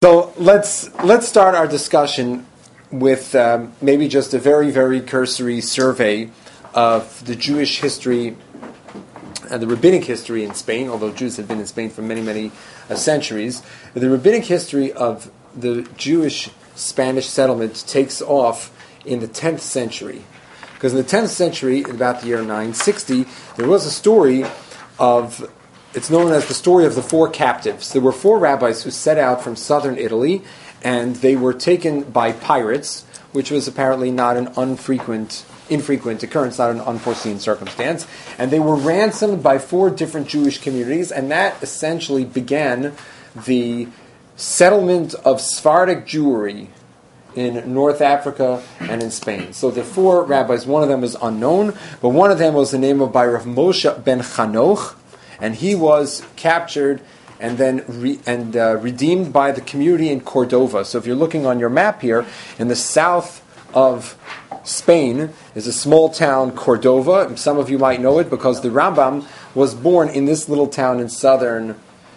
So let's start our discussion with maybe just a very, very cursory survey of the Jewish history and the rabbinic history in Spain, although Jews have been in Spain for many, many centuries. The rabbinic history of the Jewish Spanish settlement takes off in the 10th century. Because in the 10th century, in about the year 960, there was a story of... It's known as the story of the four captives. There were four rabbis who set out from southern Italy, and they were taken by pirates, which was apparently not an infrequent occurrence, not an unforeseen circumstance. And they were ransomed by four different Jewish communities, and that essentially began the settlement of Sephardic Jewry in North Africa and in Spain. So the four rabbis, one of them is unknown, but one of them was the name of Rav Moshe ben Chanoch, and he was captured and then redeemed by the community in Cordova. So if you're looking on your map here, in the south of Spain is a small town, Cordova. Some of you might know it because the Rambam was born in this little town in southern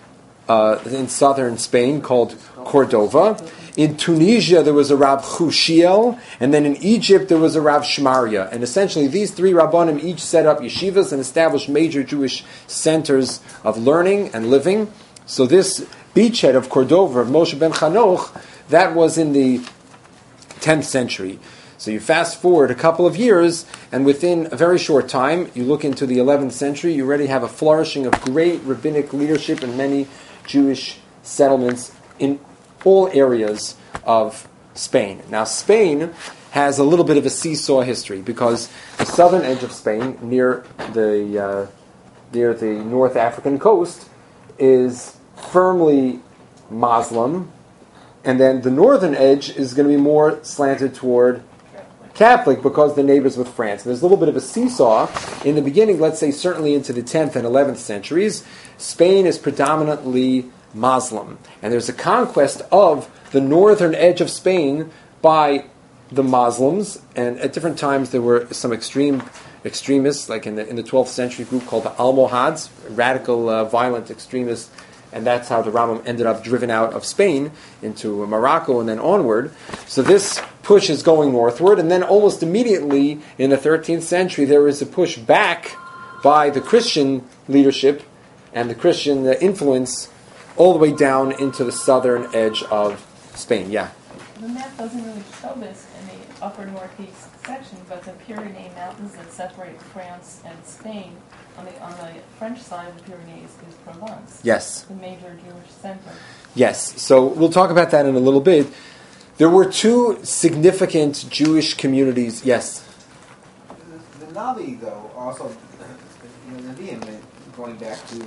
Spain called Cordova. In Tunisia, there was a Rav Chushiel, and then in Egypt, there was a Rav Shmaria. And essentially, these three Rabbanim each set up yeshivas and established major Jewish centers of learning and living. So this beachhead of Cordova, of Moshe ben Chanoch, that was in the 10th century. So you fast forward a couple of years, and within a very short time, you look into the 11th century, you already have a flourishing of great rabbinic leadership in many Jewish settlements in all areas of Spain. Now, Spain has a little bit of a seesaw history because the southern edge of Spain, near the North African coast, is firmly Muslim, and then the northern edge is going to be more slanted toward Catholic because the neighbors with France. And there's a little bit of a seesaw. In the beginning, let's say certainly into the 10th and 11th centuries, Spain is predominantly Muslim. And there's a conquest of the northern edge of Spain by the Muslims. And at different times there were some extremists, like in the 12th century group called the Almohads, radical, violent extremists. And that's how the Rambam ended up driven out of Spain into Morocco and then onward. So this push is going northward. And then almost immediately in the 13th century, there is a push back by the Christian leadership and the Christian influence all the way down into the southern edge of Spain. Yeah? The map doesn't really show this in the upper northeast section, but the Pyrenees Mountains that separate France and Spain, on the French side of the Pyrenees is Provence. Yes. The major Jewish center. Yes. So we'll talk about that in a little bit. There were two significant Jewish communities. Yes? The Navi, though, also, the Nevi'im, going back to,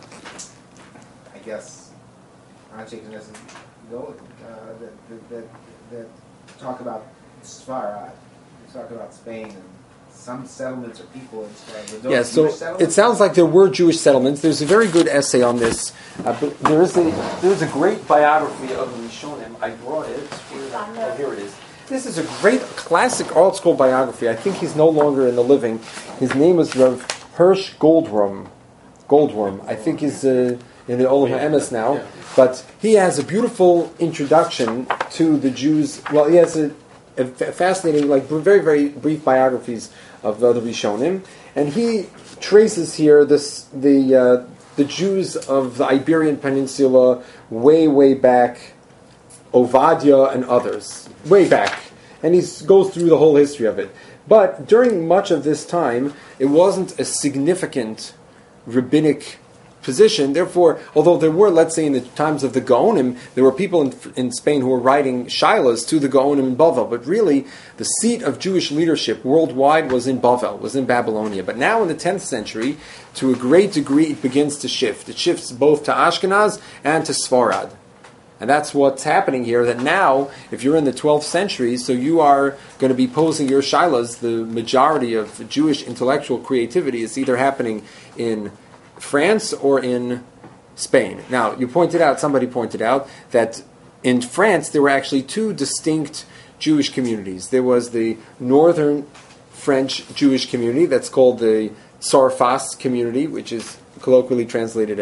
I guess, Anshik doesn't go, that talk about Sfarad, talk about Spain and some settlements or people in Sfarad. Yeah, so it sounds like there were Jewish settlements. There's a very good essay on this. But there is a great biography of the Rishonim. I brought it. Oh, here it is. This is a great classic art school biography. I think he's no longer in the living. His name is Rav Hirsch Goldworm. I think he's in the Olam HaEmes now. Yeah. But he has a beautiful introduction to the Jews. Well, he has a fascinating, very, very brief biographies of the Rishonim. And he traces here the Jews of the Iberian Peninsula way, way back, Ovadia and others, way back. And he goes through the whole history of it. But during much of this time, it wasn't a significant rabbinic position. Therefore, although there were, let's say in the times of the Gaonim, there were people in Spain who were writing shilas to the Gaonim in Bavel, but really the seat of Jewish leadership worldwide was in Bavel, was in Babylonia. But now in the 10th century, to a great degree, it begins to shift. It shifts both to Ashkenaz and to Sfarad. And that's what's happening here, that now, if you're in the 12th century, so you are going to be posing your shilas, the majority of Jewish intellectual creativity is either happening in France or in Spain. Now, somebody pointed out that in France there were actually two distinct Jewish communities. There was the northern French Jewish community that's called the Sarfas community, which is colloquially translated as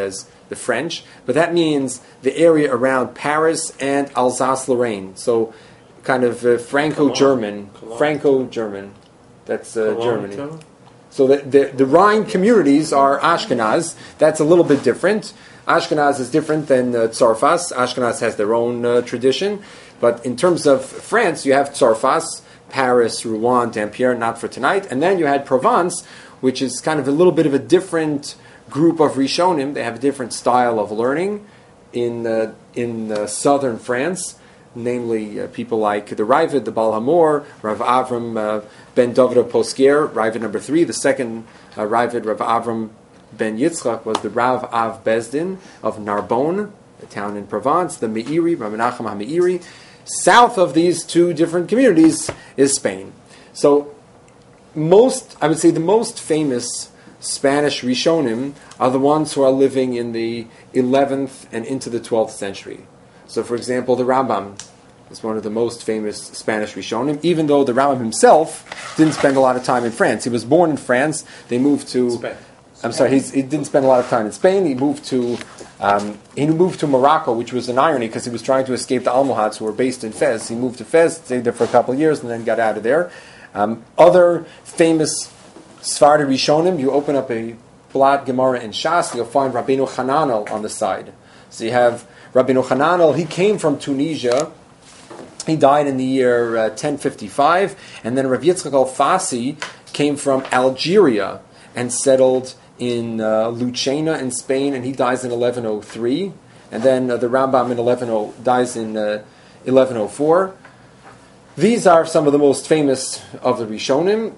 the French, but that means the area around Paris and Alsace-Lorraine. So kind of Franco-German. Franco-German. That's Germany. Too? So the Rhine communities are Ashkenaz. That's a little bit different. Ashkenaz is different than Tzarfas. Ashkenaz has their own tradition. But in terms of France, you have Tzarfas, Paris, Rouen, Dampierre, not for tonight. And then you had Provence, which is kind of a little bit of a different group of Rishonim. They have a different style of learning in southern France, namely people like the Ravid, the Baal Hamor, Rav Avram ben David of Posquier, Ravid number 3. The second Ravid, Rav Avram ben Yitzchak, was the Rav Av Bezdin of Narbonne, a town in Provence, the Meiri, Rav Menachem HaMeiri. South of these two different communities is Spain. So I would say the most famous Spanish Rishonim are the ones who are living in the 11th and into the 12th century. So, for example, the Rambam is one of the most famous Spanish Rishonim, even though the Rambam himself didn't spend a lot of time in France. He was born in France. They moved to Spain. I'm sorry, he didn't spend a lot of time in Spain. He moved to Morocco, which was an irony because he was trying to escape the Almohads who were based in Fez. He moved to Fez, stayed there for a couple of years, and then got out of there. Other famous Sephardi Rishonim, you open up a Palat Gemara in Shas, you'll find Rabbeinu Hananel on the side. So you have Rabbeinu Hananel, he came from Tunisia. He died in the year 1055. And then Rav Yitzchak al-Fasi came from Algeria and settled in Lucena in Spain, and he dies in 1103. And then the Rambam dies in 1104. These are some of the most famous of the Rishonim.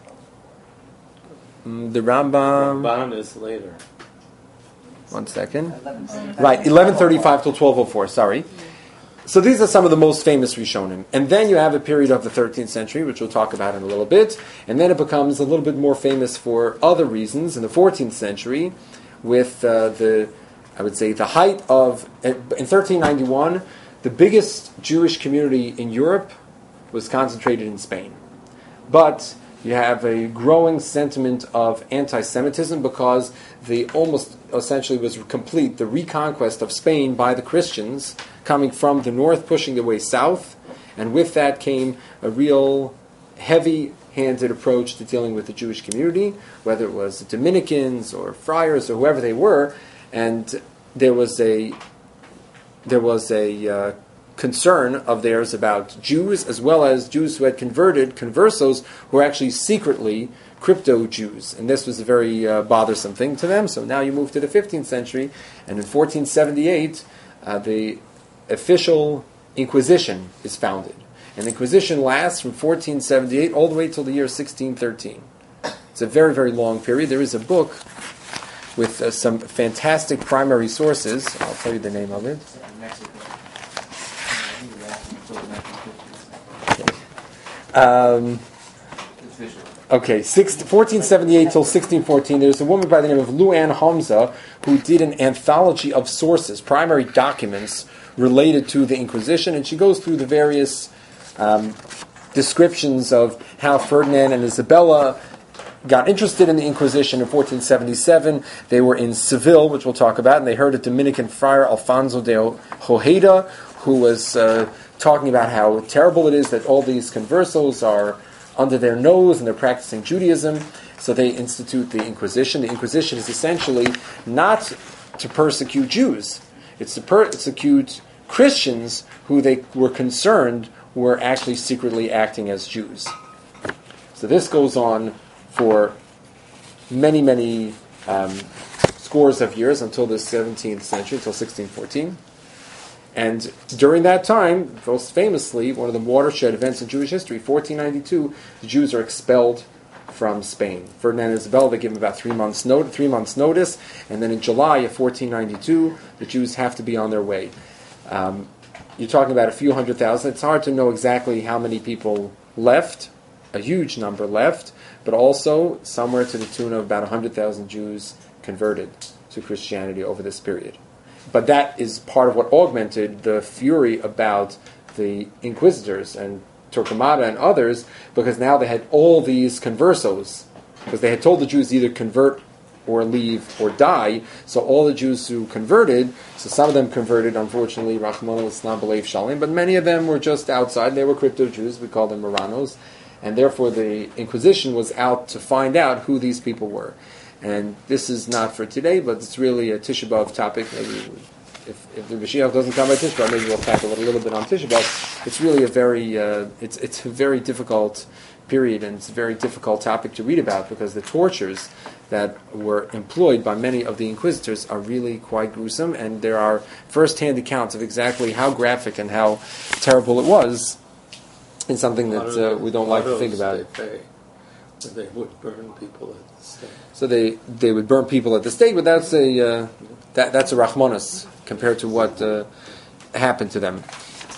The Rambam... Ramban is later. 1 second. Right, 1135 till 1204, sorry. So these are some of the most famous Rishonim. And then you have a period of the 13th century, which we'll talk about in a little bit. And then it becomes a little bit more famous for other reasons in the 14th century with the height of... In 1391, the biggest Jewish community in Europe was concentrated in Spain. But you have a growing sentiment of anti-Semitism because the almost essentially was complete, the reconquest of Spain by the Christians coming from the north, pushing their way south. And with that came a real heavy-handed approach to dealing with the Jewish community, whether it was the Dominicans or friars or whoever they were. And there was a concern of theirs about Jews, as well as Jews who had converted, conversos, who were actually secretly crypto-Jews. And this was a very bothersome thing to them. So now you move to the 15th century, and in 1478, the official Inquisition is founded. And the Inquisition lasts from 1478 all the way till the year 1613. It's a very, very long period. There is a book with some fantastic primary sources. I'll tell you the name of it. Okay, 1478 till 1614, there's a woman by the name of Luann Hamza who did an anthology of sources, primary documents related to the Inquisition, and she goes through the various descriptions of how Ferdinand and Isabella got interested in the Inquisition in 1477. They were in Seville, which we'll talk about, and they heard a Dominican friar, Alfonso de Ojeda, who was talking about how terrible it is that all these conversos are under their nose and they're practicing Judaism. So they institute the Inquisition. The Inquisition is essentially not to persecute Jews. It's to persecute Christians who they were concerned were actually secretly acting as Jews. So this goes on for many, many scores of years until the 17th century, until 1614. And during that time, most famously, one of the watershed events in Jewish history, 1492, the Jews are expelled from Spain. Ferdinand and Isabella, they give them about 3 months' notice, and then in July of 1492, the Jews have to be on their way. You're talking about a few 100,000. It's hard to know exactly how many people left. A huge number left, but also somewhere to the tune of about 100,000 Jews converted to Christianity over this period. But that is part of what augmented the fury about the inquisitors and Torquemada and others, because now they had all these conversos, because they had told the Jews either convert or leave or die. So all the Jews who converted, so some of them converted, unfortunately, Rachmana Litzlan B'Leiv Shalim, but many of them were just outside. They were crypto-Jews, we call them Marranos, and therefore the Inquisition was out to find out who these people were. And this is not for today, but it's really a Tisha B'Av topic. Maybe if the Mashiach doesn't come by Tisha B'Av, maybe we'll tackle it a little bit on Tisha B'Av. It's really a very, it's a very difficult period, and it's a very difficult topic to read about because the tortures that were employed by many of the inquisitors are really quite gruesome, and there are first-hand accounts of exactly how graphic and how terrible it was, in something that we don't like to think about. They would burn people at the stake. So they would burn people at the stake, but that's a rachmanas compared to what happened to them.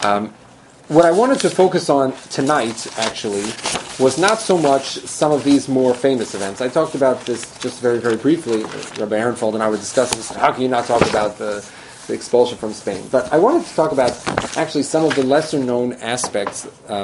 What I wanted to focus on tonight, actually, was not so much some of these more famous events. I talked about this just very, very briefly. Rabbi Ehrenfeld and I were discussing this. How can you not talk about the expulsion from Spain? But I wanted to talk about actually some of the lesser-known aspects,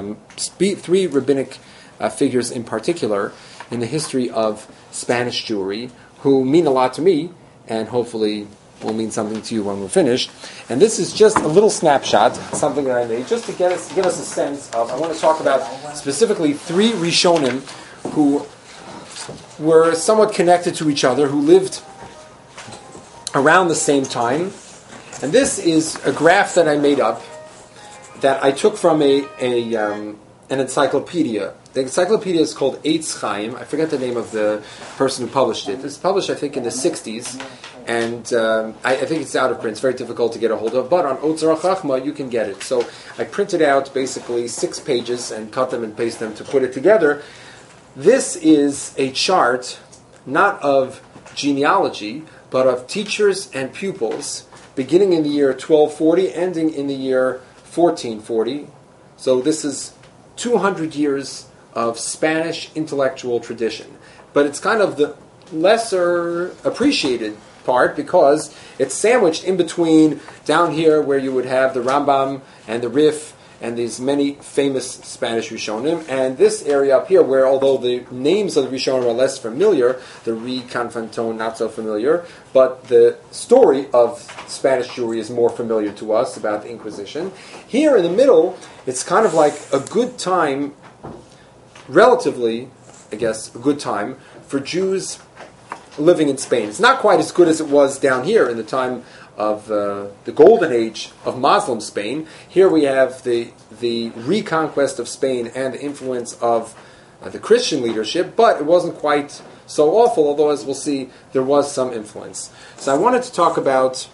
three rabbinic figures in particular in the history of Spanish Jewry who mean a lot to me and hopefully will mean something to you when we're finished. And this is just a little snapshot, something that I made, just to give us a sense of, I want to talk about specifically three Rishonim who were somewhat connected to each other, who lived around the same time. And this is a graph that I made up that I took from an encyclopedia. The encyclopedia is called Eitz Chaim. I forget the name of the person who published it. It's published, I think, in the 60s, and I think it's out of print. It's very difficult to get a hold of, but on Otzar Chachma you can get it. So I printed out basically 6 pages and cut them and pasted them to put it together. This is a chart, not of genealogy, but of teachers and pupils, beginning in the year 1240, ending in the year 1440. So this is 200 years of Spanish intellectual tradition. But it's kind of the lesser appreciated part because it's sandwiched in between down here where you would have the Rambam and the Rif and these many famous Spanish Rishonim, and this area up here where, although the names of the Rishonim are less familiar, the Ri, Canfanton, not so familiar, but the story of Spanish Jewry is more familiar to us about the Inquisition. Here in the middle, it's kind of like a good time, relatively, I guess, a good time for Jews living in Spain. It's not quite as good as it was down here in the time of the golden age of Muslim Spain. Here we have the reconquest of Spain and the influence of the Christian leadership, but it wasn't quite so awful, although as we'll see, there was some influence. So I wanted to talk about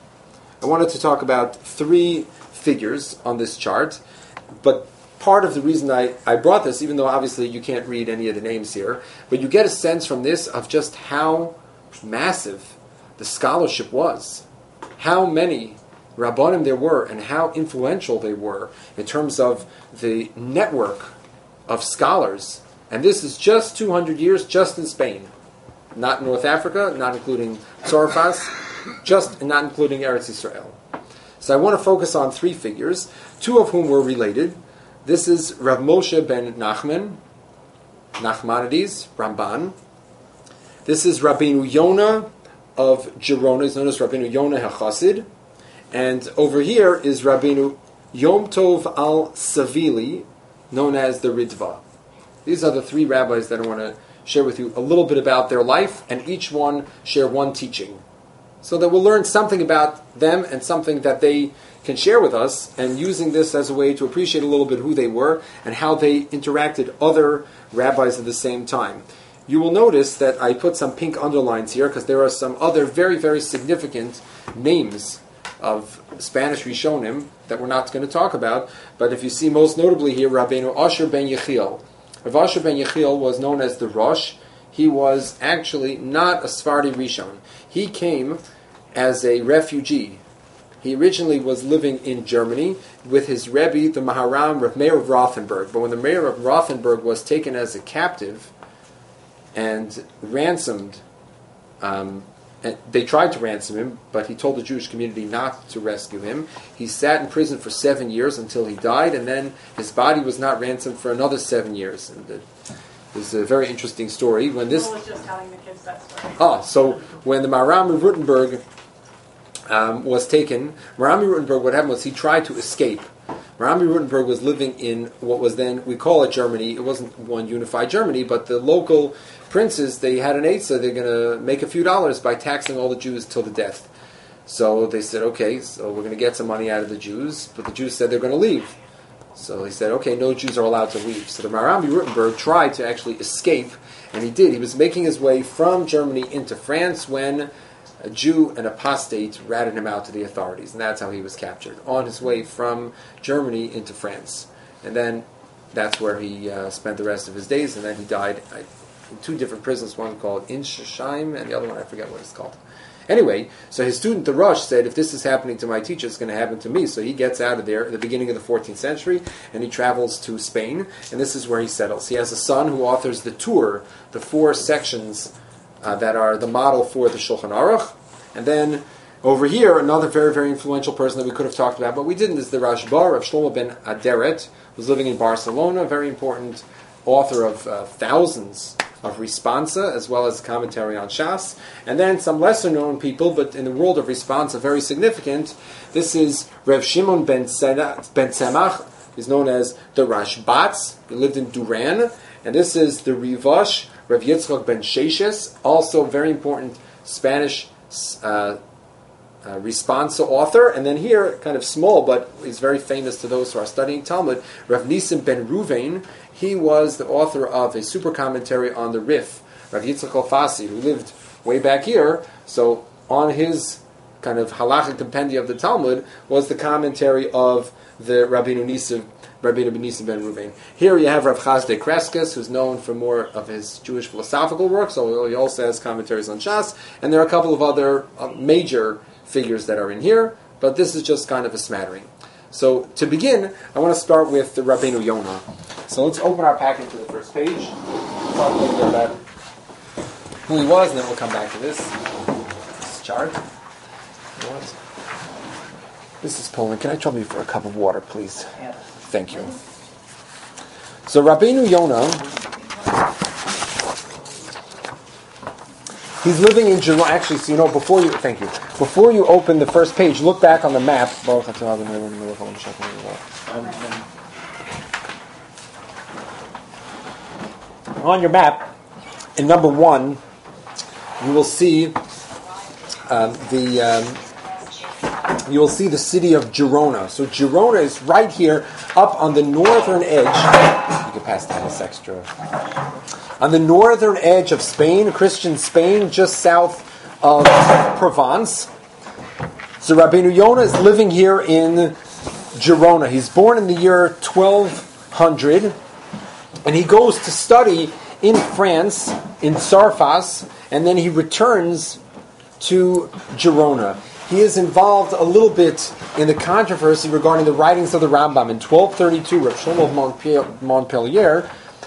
3 figures on this chart, but part of the reason I brought this, even though obviously you can't read any of the names here, but you get a sense from this of just how massive the scholarship was, how many Rabbanim there were, and how influential they were in terms of the network of scholars. And this is just 200 years just in Spain. Not in North Africa, not including Tzorfas, not including Eretz Israel. So I want to focus on 3 figures, 2 of whom were related. This is Rav Moshe ben Nachmanides, Ramban. This is Rabbeinu Yonah of Gerona. He's known as Rabbeinu Yonah HaChassid. And over here is Rabbeinu Yom Tov al-Savili, known as the Ritva. These are the 3 rabbis that I want to share with you a little bit about their life, and each one share one teaching, so that we'll learn something about them and something that they can share with us, and using this as a way to appreciate a little bit who they were and how they interacted other rabbis at the same time. You will notice that I put some pink underlines here because there are some other very, very significant names of Spanish Rishonim that we're not going to talk about, but if you see most notably here, Rabbeinu Asher ben Yechiel. Rav Asher ben Yechiel was known as the Rosh. He was actually not a Sephardi Rishon. He came as a refugee. He originally was living in Germany with his Rebbe, the Maharam Rav Meir of Rothenburg. But when the Mayor of Rothenburg was taken as a captive and ransomed, and they tried to ransom him, but he told the Jewish community not to rescue him. He sat in prison for 7 years until he died, and then his body was not ransomed for another 7 years. And There's a very interesting story. When this, I was just telling the kids that story. so when the Maharam of Württemberg was taken, Maharam of Württemberg, what happened was he tried to escape. Maharam of Württemberg was living in what was then, we call it Germany. It wasn't one unified Germany, but the local princes, they had an eitzah, they're going to make a few dollars by taxing all the Jews till the death. So they said, okay, so we're going to get some money out of the Jews, but the Jews said they're going to leave. So he said, okay, no Jews are allowed to leave. So the Maharam of Württemberg tried to actually escape, and he did. He was making his way from Germany into France when a Jew, an apostate, ratted him out to the authorities, and that's how he was captured, on his way from Germany into France. And then that's where he spent the rest of his days, and then he died in two different prisons, one called Insheim, and the other one, I forget what it's called. Anyway, so his student, the Rosh, said, if this is happening to my teacher, it's going to happen to me. So he gets out of there at the beginning of the 14th century, and he travels to Spain, and this is where he settles. He has a son who authors the Tur, the 4 sections that are the model for the Shulchan Aruch. And then over here, another very, very influential person that we could have talked about, but we didn't, is the Rashba of Shlomo ben Aderet, who's living in Barcelona, a very important author of thousands of responsa, as well as commentary on Shas. And then some lesser-known people, but in the world of responsa, very significant. This is Rev Shimon ben Tzemach, he's known as the Rashbatz. He lived in Duran. And this is the Rivash, Rev Yitzchak ben Sheshes, also very important Spanish responsa author. And then here, kind of small, but he's very famous to those who are studying Talmud, Rev Nisim ben Ruvain. He was the author of a super commentary on the Rif, Rav Yitzchak Alfasi, who lived way back here. So on his kind of halachic compendia of the Talmud was the commentary of the Rabbeinu Nisim ben Ruvain. Here you have Rav Chazdei Kreskes, who's known for more of his Jewish philosophical work, so he also has commentaries on Shas, and there are a couple of other major figures that are in here, but this is just kind of a smattering. So to begin, I want to start with the Rabbeinu Yonah. So let's open our packet to the first page. Talk a little bit about who he was, and then we'll come back to this chart. This is Poland. Can I trouble you for a cup of water, please? Yeah. Thank you. So Rabbeinu Yonah, he's living in Jerusalem. Actually, so before you open the first page, look back on the map. On your map, in number 1, you will see the city of Girona. So Girona is right here, up on the northern edge. You can pass down this extra. On the northern edge of Spain, Christian Spain, just south of Provence. So Rabbeinu Yonah is living here in Girona. He's born in the year 1200, and he goes to study in France, in Sarfas, and then he returns to Girona. He is involved a little bit in the controversy regarding the writings of the Rambam. In 1232, Rav Shlomo of Montpellier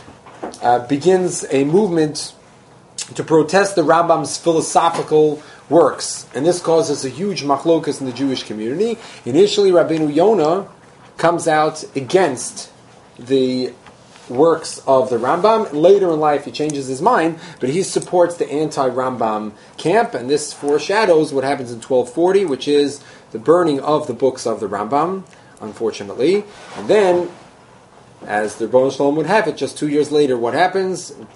begins a movement to protest the Rambam's philosophical works. And this causes a huge machlokas in the Jewish community. Initially, Rabbeinu Yonah comes out against the works of the Rambam. Later in life, he changes his mind, but he supports the anti-Rambam camp, and this foreshadows what happens in 1240, which is the burning of the books of the Rambam, unfortunately. And then, as the Rebbeinu Shalom would have it, just 2 years later, what happens in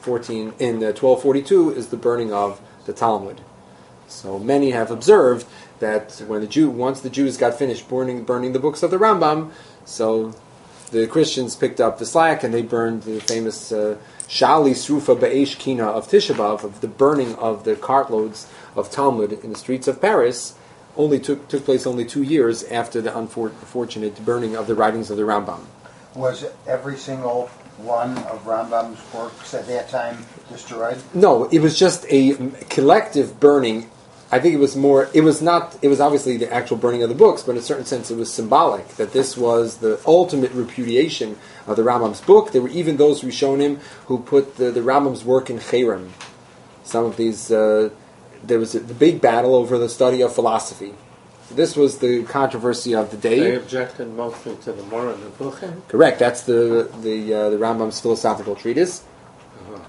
1242 is the burning of the Talmud. So many have observed that once the Jews got finished burning the books of the Rambam, so the Christians picked up the slack and they burned the famous Shali Srufa Be'esh Kina of Tisha B'Av, of the burning of the cartloads of Talmud in the streets of Paris. Only took place only 2 years after the unfortunate burning of the writings of the Rambam. Was every single one of Rambam's works at that time destroyed? No, it was just a collective burning. I think it was obviously the actual burning of the books, but in a certain sense it was symbolic, that this was the ultimate repudiation of the Rambam's book. There were even those Rishonim who put the Rambam's work in cherem. Some of these, there was the big battle over the study of philosophy. This was the controversy of the day. They objected mostly to the Moreh Nevuchim. Correct, that's the Rambam's philosophical treatise. Uh-huh.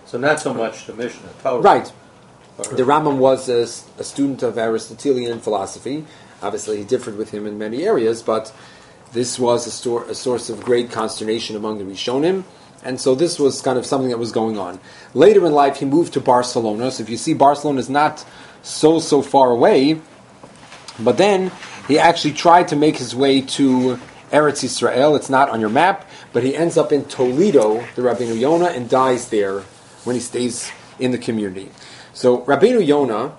So not so much the Mishnah, Torah. Right. Or- The Rambam was a student of Aristotelian philosophy. Obviously, he differed with him in many areas, but this was a source of great consternation among the Rishonim, and so this was kind of something that was going on. Later in life, he moved to Barcelona. So if you see, Barcelona is not so far away, but then he actually tried to make his way to Eretz Yisrael. It's not on your map, but he ends up in Toledo, the Rabbeinu Yonah, and dies there when he stays in the community. So Rabbeinu Yonah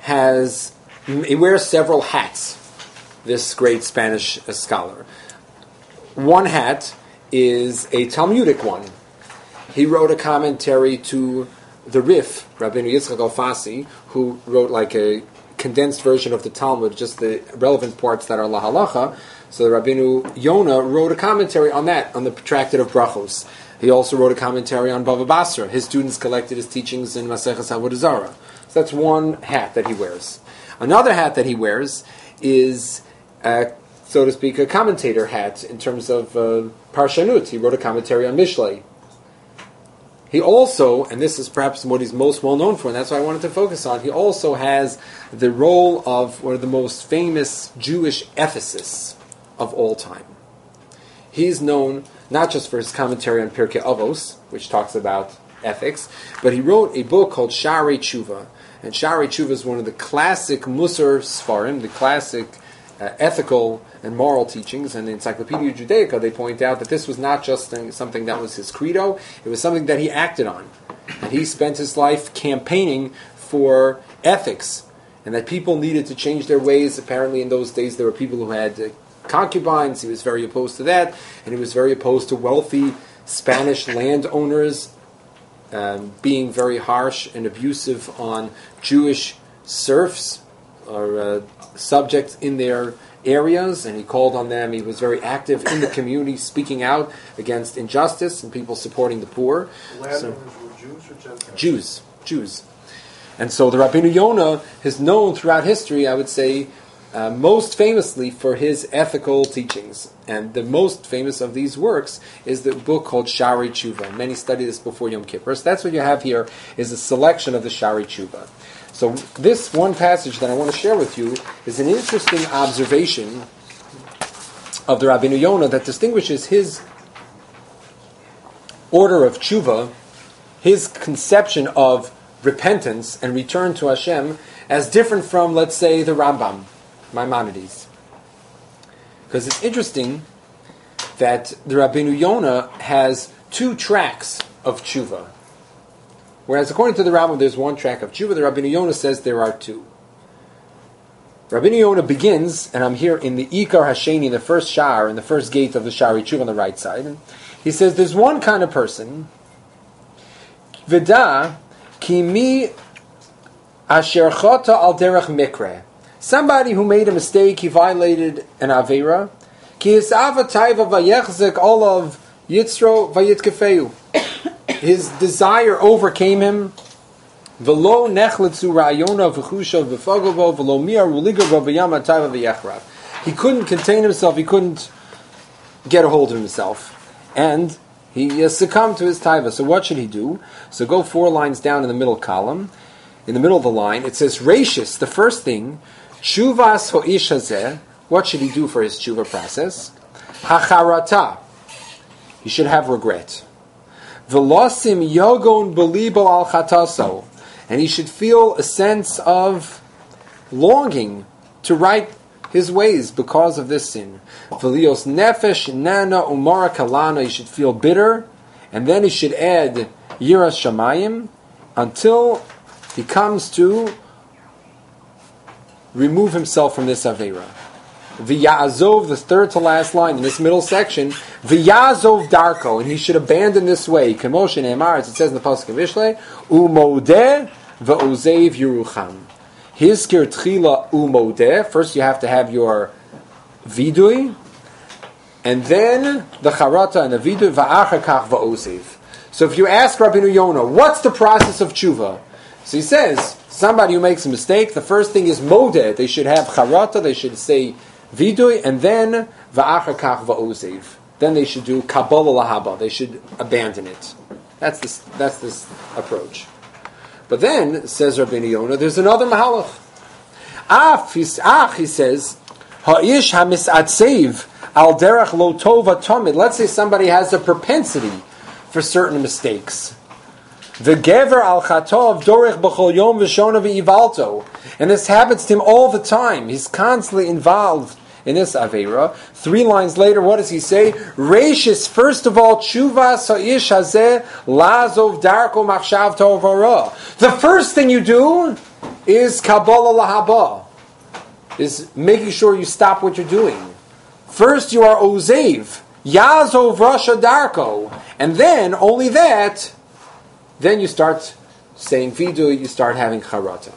he wears several hats, this great Spanish scholar. One hat is a Talmudic one. He wrote a commentary to the Rif, Rabbeinu Yitzchak Alfasi, who wrote like a condensed version of the Talmud, just the relevant parts that are la halacha. So Rabbeinu Yonah wrote a commentary on that, on the Tractate of Brachos. He also wrote a commentary on Bava Basra. His students collected his teachings in Maseches Avodah Zarah. So that's one hat that he wears. Another hat that he wears is, so to speak, a commentator hat in terms of Parshanut. He wrote a commentary on Mishlei. He also, and this is perhaps what he's most well known for, and that's what I wanted to focus on, he also has the role of one of the most famous Jewish ethicists of all time. He's known not just for his commentary on Pirkei Avos, which talks about ethics, but he wrote a book called Sharei Tshuva. And Sharei Tshuva is one of the classic Musar Sfarim, the classic ethical and moral teachings. And in Encyclopedia Judaica, they point out that this was not just something that was his credo, it was something that he acted on. And he spent his life campaigning for ethics, and that people needed to change their ways. Apparently in those days there were people who had concubines. He was very opposed to that, and he was very opposed to wealthy Spanish landowners being very harsh and abusive on Jewish serfs or subjects in their areas, and he called on them. He was very active in the community, speaking out against injustice and people supporting the poor. Landowners were Jews or Gentiles? Jews. And so the Rabbeinu Yonah is known throughout history, I would say, most famously for his ethical teachings. And the most famous of these works is the book called Sharei Tshuva. Many study this before Yom Kippur. So that's what you have here, is a selection of the Sharei Tshuva. So this one passage that I want to share with you is an interesting observation of the Rabbeinu Yonah that distinguishes his order of tshuva, his conception of repentance and return to Hashem, as different from, let's say, the Rambam, Maimonides. Because it's interesting that the Rabbeinu Yonah has two tracks of tshuva. Whereas according to the Rambam, there's one track of tshuva. The Rabbeinu Yonah says there are two. Rabbeinu Yonah begins, and I'm here in the Ikar Hasheni, in the first shar, in the first gate of the Sharei Tshuva on the right side. And he says there's one kind of person, V'da ki mi asher chota al derech mikre. Somebody who made a mistake, he violated an avera. Ki isava taiva vayechzek olav yitzro vayitkefeu. His desire overcame him. V'lo nechlitzu ra'yona v'chusha v'fagovo v'lo mi'ar uligav v'yama taiva v'yechrav. He couldn't contain himself. He couldn't get a hold of himself, and he succumbed to his taiva. So what should he do? So go 4 lines down in the middle column. In the middle of the line, it says Reishis. The first thing, Shuvas ho'ish hazeh. What should he do for his tshuva process? Hacharata. He should have regret. Velosim yogon belibo al chataso. And he should feel a sense of longing to right his ways because of this sin. Velios nefesh nana umara kalana. He should feel bitter, and then he should add yiras shamayim until he comes to remove himself from this avera. V'ya'azov, the third to last line in this middle section, v'ya'azov darko, and he should abandon this way. Kemoshe ne'emar, as it says in the pasuk of Mishlei, umodeh v'ozev Yerucham. Hizkir tchila umodeh. First you have to have your vidui, and then the charata and the vidui, va'achar kach va'ozev. So if you ask Rabbeinu Yonah, what's the process of tshuva? So he says, somebody who makes a mistake, the first thing is modeh. They should have charata, they should say vidui, and then va'achar kach va'ozev. Then they should do kabbalah lahaba. They should abandon it. That's this approach. But then, says Rabbeinu Yonah, there's another mahalach. He says, Ha'ish hamisatsev al derech lo tova tamid. Let's say somebody has a propensity for certain mistakes. V'gever al chatov dorech b'chol yom v'shona v'ivalto. And this happens to him all the time. He's constantly involved in this Aveira. 3 lines later, what does he say? Reishis, first of all, tshuva sa'ish hazeh lazov darko machshav tovara. The first thing you do is Kabbalah lahaba, is making sure you stop what you're doing. First you are ozev, yazov rasha darko, and then, only that, then you start saying vidu, you start having charata.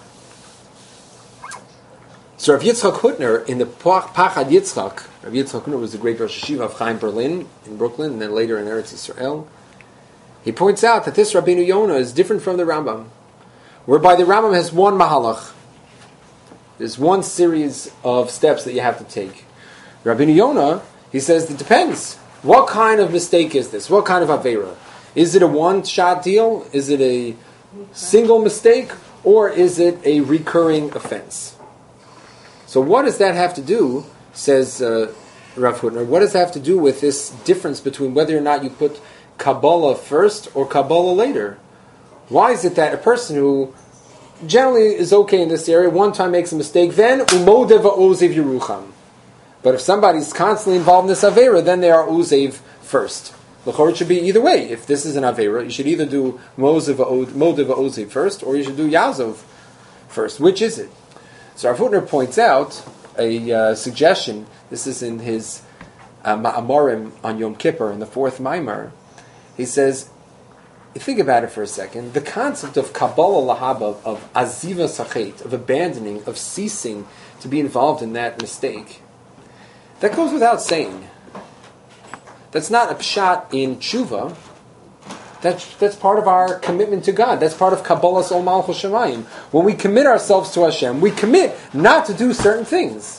So Rav Yitzchak Hutner, in the Pachad Yitzchak, Rav Yitzchak Hutner was the great Rosh Hashiva of Chaim Berlin in Brooklyn, and then later in Eretz Yisrael. He points out that this Rabbeinu Yonah is different from the Rambam, whereby the Rambam has one mahalach. There's one series of steps that you have to take. Rabbeinu Yonah, he says, it depends. What kind of mistake is this? What kind of Aveira? Is it a one-shot deal? Is it a single mistake? Or is it a recurring offense? So what does that have to do, says Rav Hutner, what does that have to do with this difference between whether or not you put Kabbalah first or Kabbalah later? Why is it that a person who generally is okay in this area, one time makes a mistake, then umodev ozev yerucham. But if somebody's constantly involved in this Aveira, then they are ozev first. The chorah should be either way. If this is an Aveira, you should either do modev ozev first, or you should do yazov first. Which is it? So Rav Hutner points out a suggestion. This is in his Ma'amorim on Yom Kippur, in the 4th Maimar. He says, think about it for a second. The concept of Kabbalah Lahaba, of Aziva Sachet, of abandoning, of ceasing to be involved in that mistake, that goes without saying. That's not a pshat in tshuva. That's part of our commitment to God. That's part of Kabbalah's Ol Malchus Shemayim. When we commit ourselves to Hashem, we commit not to do certain things.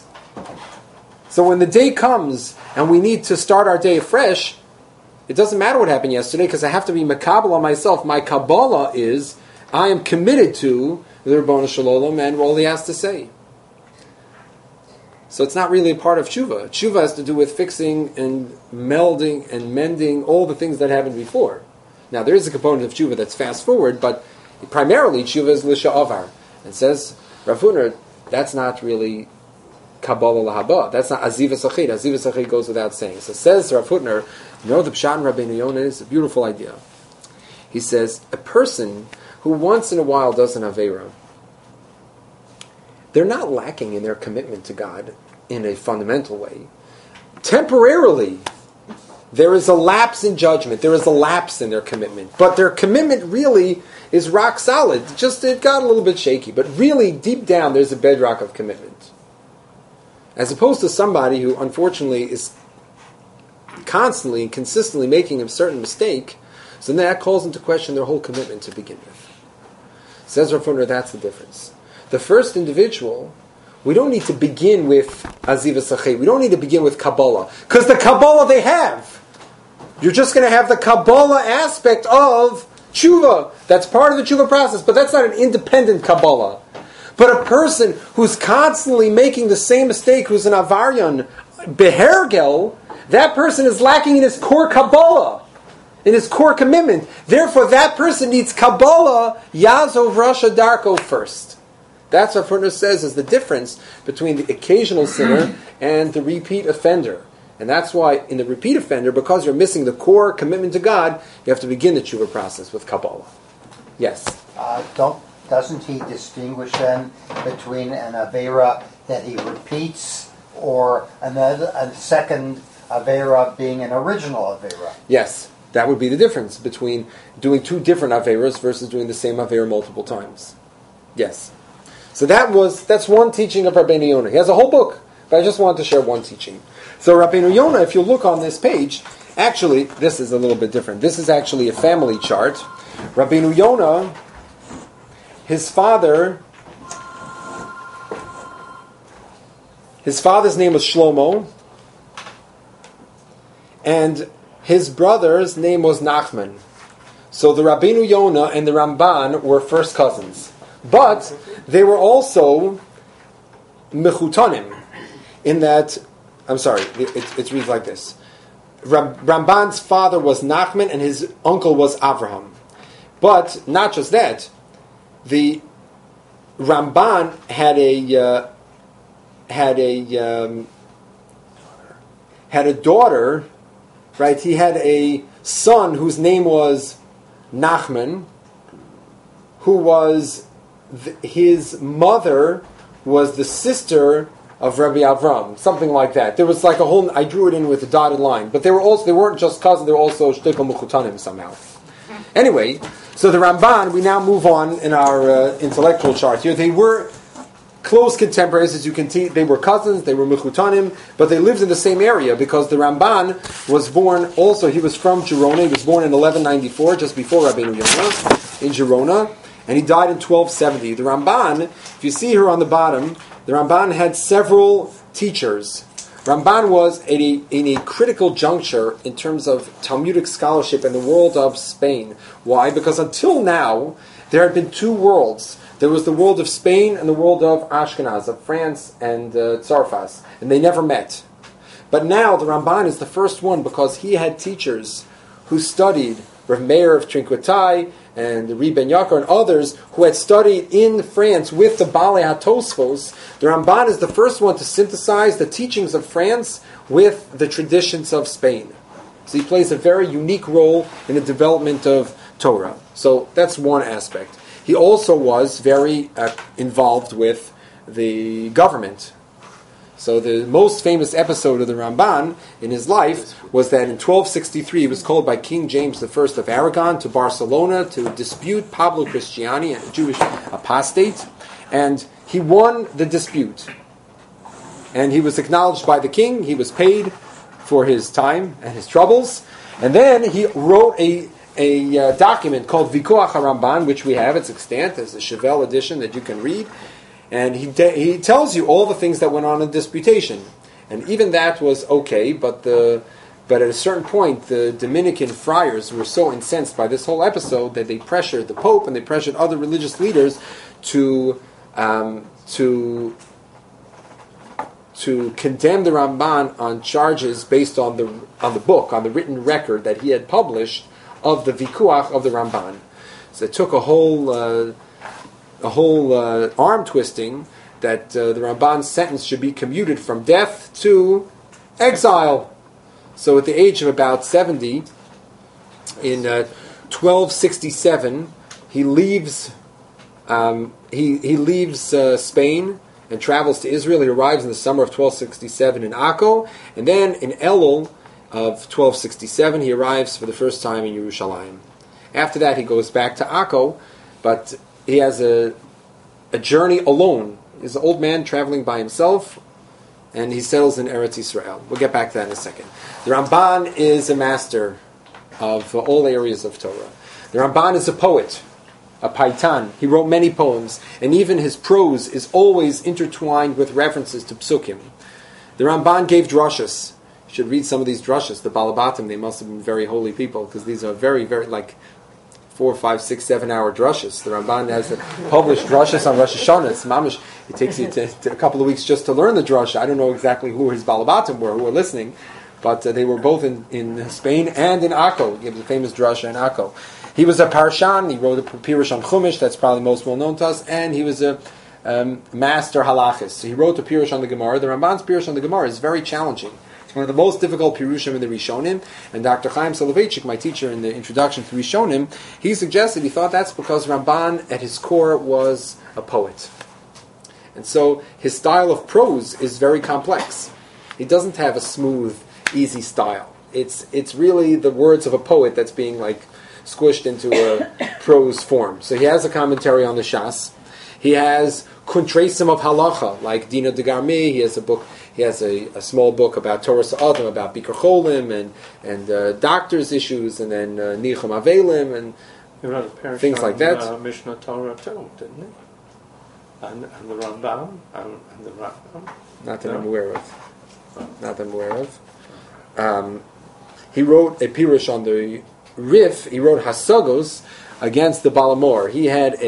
So when the day comes and we need to start our day afresh, it doesn't matter what happened yesterday because I have to be makabel on myself. My Kabbalah is, I am committed to the Ribono Shel Olam and all he has to say. So it's not really a part of tshuva. Tshuva has to do with fixing and melding and mending all the things that happened before. Now, there is a component of tshuva that's fast forward, but primarily tshuva is lisha avar. And says Rav Hutner, that's not really Kabbalah lahaba. That's not aziva sachid. Aziva sachid goes without saying. So says Rav Hutner, you know the pshat in Rabbeinu Yonah is a beautiful idea. He says, a person who once in a while does an Aveira, they're not lacking in their commitment to God in a fundamental way. Temporarily, there is a lapse in judgment. There is a lapse in their commitment. But their commitment really is rock solid. Just it got a little bit shaky. But really, deep down, there's a bedrock of commitment. As opposed to somebody who, unfortunately, is constantly and consistently making a certain mistake, so then that calls into question their whole commitment to begin with. Says Rav Hutner, that's the difference. The first individual, we don't need to begin with Aziva Sachet. We don't need to begin with Kabbalah. Because the Kabbalah they have. You're just going to have the Kabbalah aspect of tshuva. That's part of the tshuva process, but that's not an independent Kabbalah. But a person who's constantly making the same mistake, who's an Avaryan, Behergel, that person is lacking in his core Kabbalah, in his core commitment. Therefore, that person needs Kabbalah, Yazov Rasha Darko first. That's what Hutner says is the difference between the occasional sinner and the repeat offender. And that's why in the repeat offender, because you're missing the core commitment to God, you have to begin the tshuva process with Kabbalah. Yes? Doesn't he distinguish then between an Aveira that he repeats or a second Aveira being an original Aveira? Yes. That would be the difference between doing two different Aveiras versus doing the same Aveira multiple times. Yes. So that's one teaching of Rabbeinu Yonah. He has a whole book, but I just wanted to share one teaching. So Rabbeinu Yonah, if you look on this page, actually, this is a little bit different. This is actually a family chart. Rabbeinu Yonah, his father's name was Shlomo, and his brother's name was Nachman. So the Rabbeinu Yonah and the Ramban were first cousins. But they were also mechutanim, in that, I'm sorry, it reads like this. Ramban's father was Nachman and his uncle was Avraham. But not just that, the Ramban had a daughter, right? He had a son whose name was Nachman, who was his mother was the sister of Rabbi Avram, something like that. There was like a whole. I drew it in with a dotted line, but they weren't just cousins; they were also shtickle mechutanim somehow. Anyway, so the Ramban. We now move on in our intellectual chart here. They were close contemporaries, as you can see. They were cousins. They were mechutanim, but they lived in the same area because the Ramban was born. Also, he was from Girona. He was born in 1194, just before Rabbeinu Yonah, in Girona, and he died in 1270. The Ramban, if you see here on the bottom. The Ramban had several teachers. Ramban was in a critical juncture in terms of Talmudic scholarship in the world of Spain. Why? Because until now, there had been two worlds. There was the world of Spain and the world of Ashkenaz, of France and Tzarfas, and they never met. But now the Ramban is the first one because he had teachers who studied Rav Meir of Trinquetai and the Rebbe Yaakov and others who had studied in France with the Balei HaTosfos. The Ramban is the first one to synthesize the teachings of France with the traditions of Spain. So he plays a very unique role in the development of Torah. So that's one aspect. He also was very involved with the government. So the most famous episode of the Ramban in his life was that in 1263 he was called by King James I of Aragon to Barcelona to dispute Pablo Cristiani, a Jewish apostate, and he won the dispute. And he was acknowledged by the king, he was paid for his time and his troubles, and then he wrote a document called Vikuach HaRamban, which we have, it's extant, there's a Chevelle edition that you can read. And he tells you all the things that went on in the disputation. And even that was okay, but at a certain point, the Dominican friars were so incensed by this whole episode that they pressured the Pope and they pressured other religious leaders to condemn the Ramban on charges based on the book, on the written record that he had published of the Vikuach of the Ramban. So it took a whole arm twisting that the Ramban's sentence should be commuted from death to exile. So at the age of about 70, in 1267, he leaves Spain and travels to Israel. He arrives in the summer of 1267 in Akko, and then in Elul of 1267 he arrives for the first time in Yerushalayim. After that he goes back to Akko, but he has a journey alone. He's an old man traveling by himself, and he settles in Eretz Yisrael. We'll get back to that in a second. The Ramban is a master of all areas of Torah. The Ramban is a poet, a paitan. He wrote many poems, and even his prose is always intertwined with references to psukim. The Ramban gave drashas. You should read some of these drashas. The Balabatim, they must have been very holy people, because these are very, very, 4, 5, 6, 7 hour drushes. The Ramban has published drushes on Rosh Hashanah. It's mamish. It takes you to a couple of weeks just to learn the drush. I don't know exactly who his Balabatim were, who were listening, but they were both in Spain and in Akko. He has a famous drusha in Akko. He was a parshan. He wrote a Pirush on Chumash. That's probably most well known to us. And he was a master halachis. So he wrote a Pirush on the Gemara. The Ramban's Pirush on the Gemara is very challenging. One of the most difficult Pirushim in the Rishonim, and Dr. Chaim Soloveitchik, my teacher in the introduction to Rishonim, he suggested, he thought that's because Ramban at his core was a poet. And so his style of prose is very complex. He doesn't have a smooth, easy style. It's really the words of a poet that's being squished into a prose form. So he has a commentary on the Shas. He has kuntresim of halacha, like Dina de Garmi. He has a book. He has a small book about Torah Sa'adim, about Bikur Cholim and doctors' issues, and then Nichum Avelim and things like that. Mishnah Torah too, didn't he? And the Rambam and the Rambam. Not that I'm aware of. He wrote a pirush on the Rif, he wrote Hasagos against the Balamor. He had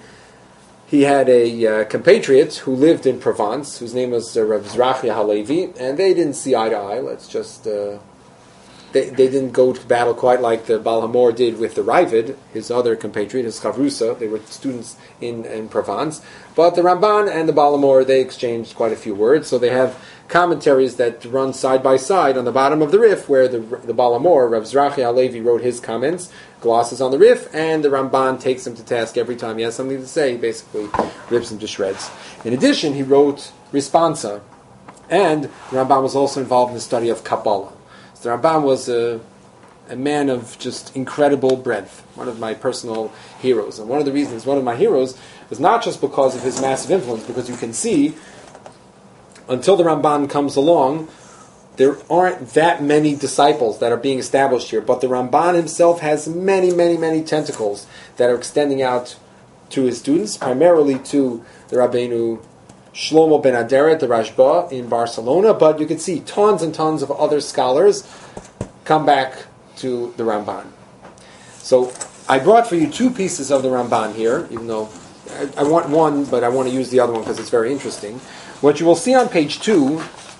a compatriot who lived in Provence, whose name was Rav Zrachia Halevi, and they didn't see eye to eye. Let's just... They didn't go to battle quite like the Baal HaMor did with the Ravid, his other compatriot, his Chavrusa. They were students in Provence. But the Ramban and the Baal HaMor, they exchanged quite a few words. So they have commentaries that run side by side on the bottom of the Rif, where the Baal HaMor, Rav Zrachia Halevi, wrote his comments, glosses on the Rif, and the Ramban takes him to task every time he has something to say. He basically rips him to shreds. In addition, he wrote Responsa, and the Ramban was also involved in the study of Kabbalah. The Ramban was a man of just incredible breadth, one of my personal heroes. And one of the reasons one of my heroes was not just because of his massive influence, because you can see, until the Ramban comes along, there aren't that many disciples that are being established here. But the Ramban himself has many, many, many tentacles that are extending out to his students, primarily to the Rabbeinu Shlomo ben Aderet, the Rashba in Barcelona, but you can see tons and tons of other scholars come back to the Ramban. So I brought for you two pieces of the Ramban here, even though I want one, but I want to use the other one because it's very interesting. What you will see on page 2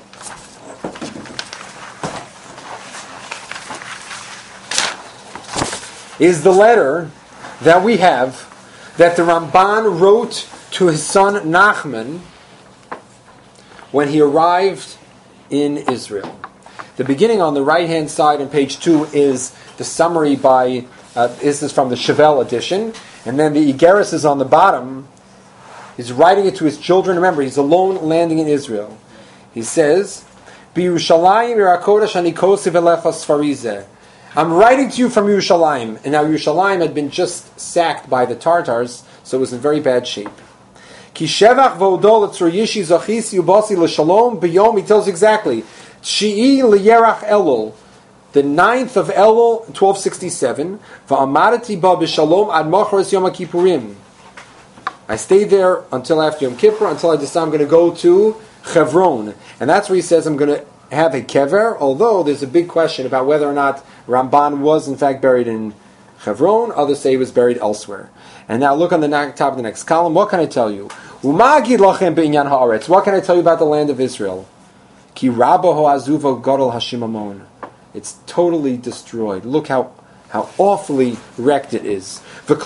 is the letter that we have that the Ramban wrote to his son Nachman when he arrived in Israel. The beginning on the right-hand side on page 2 is the summary by, this is from the Chevel edition, and then the Igeris is on the bottom. He's writing it to his children. Remember, he's alone landing in Israel. He says, "B'Yerushalayim Yerakodesh ani kosiv elecha sfarizeh." I'm writing to you from Yerushalayim. And now Yerushalayim had been just sacked by the Tartars, so it was in very bad shape. Ki shevach v'odol etzur yishi zachisi ubasi l'shalom b'yom. He tells exactly. Tshii l'yerach Elul, the 9th of Elul, 1267. V'amadati ba b'shalom ad mochros Yom HaKippurim. I stayed there until after Yom Kippur, until I decided I'm going to go to Chevron. And that's where he says I'm going to have a kever, although there's a big question about whether or not Ramban was in fact buried in Chevron. Others say he was buried elsewhere. And now look on the top of the next column. What can I tell you? What can I tell you about the land of Israel? Ki rabba ho'azuva gadol hashimamon. It's totally destroyed. Look how awfully wrecked it is. The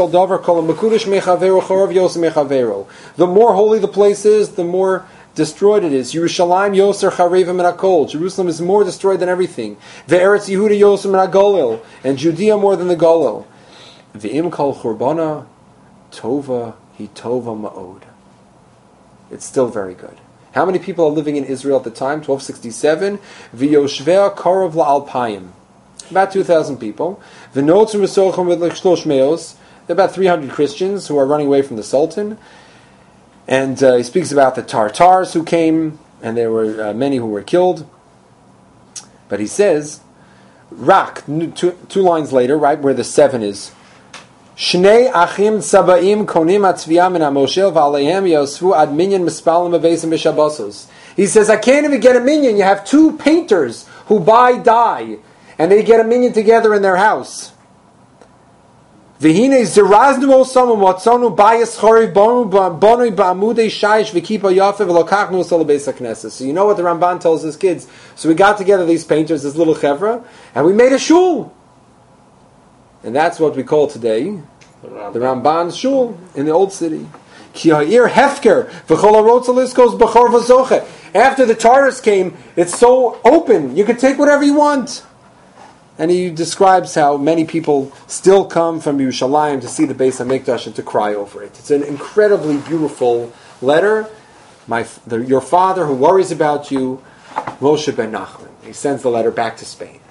more holy the place is, the more destroyed it is. Yerushalayim yoser charevim min hakol. Jerusalem is more destroyed than everything. Ve'eretz Yehuda yoser min hagolil. And Judea more than the Golil. Ve'im kol churbana tova hi tova ma'od. It's still very good. How many people are living in Israel at the time? 1267. V'yoshvea karov la'alpayim. About 2,000 people. V'notzim v'sochim v'lechshlosh meos. There are about 300 Christians who are running away from the Sultan. And he speaks about the Tartars who came, and there were many who were killed. But he says, Rak, two lines later, right where the 7 is, Shnei achim tzabaim konim atzviyah min hamoshel v'aleihem yosfu ad minyan mispalim avezim b'shabbosos. He says, I can't even get a minyan. You have 2 painters who buy dye, and they get a minyan together in their house. V'hine ziraznu osam u'motzonu bayis choriv bonui ba'amudei shayish v'kipa yafe v'lokachnu osal beis hakneses. So you know what the Ramban tells his kids. So we got together these painters, this little chevra, and we made a shul. And that's what we call today the Ramban shul in the old city. Ki ha'ir hefker v'chol ha'rotz aliskos b'chor v'zoche. After the Tartars came, it's so open. You can take whatever you want. And he describes how many people still come from Yerushalayim to see the Beis HaMikdash and to cry over it. It's an incredibly beautiful letter. Your father who worries about you, Moshe ben Nachman. He sends the letter back to Spain.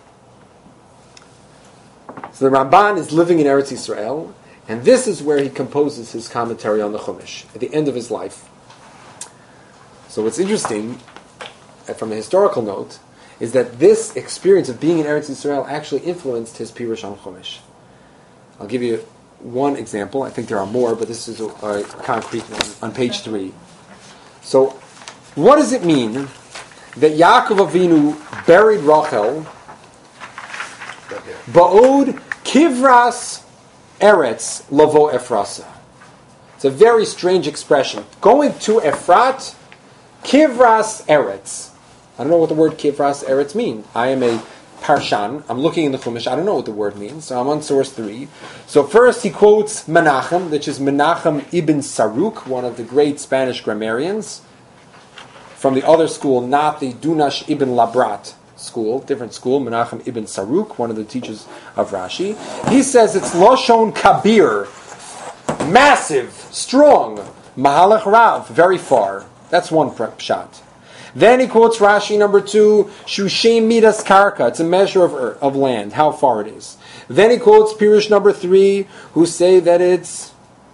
So the Ramban is living in Eretz Yisrael, and this is where he composes his commentary on the Chumash, at the end of his life. So what's interesting, from a historical note, is that this experience of being in Eretz Yisrael actually influenced his Pirush on Chumash. I'll give you one example. I think there are more, but this is a concrete one on page 3. So, what does it mean that Yaakov Avinu buried Rachel Ba'od Kivras Eretz Lavo Efrasa. It's a very strange expression. Going to Efrat, Kivras Eretz. I don't know what the word Kivras Eretz means. I am a Parshan. I'm looking in the Chumash. I don't know what the word means. So I'm on source 3. So first he quotes Menachem, which is Menachem ibn Saruk, one of the great Spanish grammarians. From the other school, not the Dunash ibn Labrat school, different school, Menachem ibn Saruk, one of the teachers of Rashi. He says it's Loshon Kabir, massive, strong, Mahalach Rav, very far. That's one pshat. Then he quotes Rashi number 2, Shushem Midas Karka, it's a measure of land, how far it is. Then he quotes Pirush number 3, who say that it's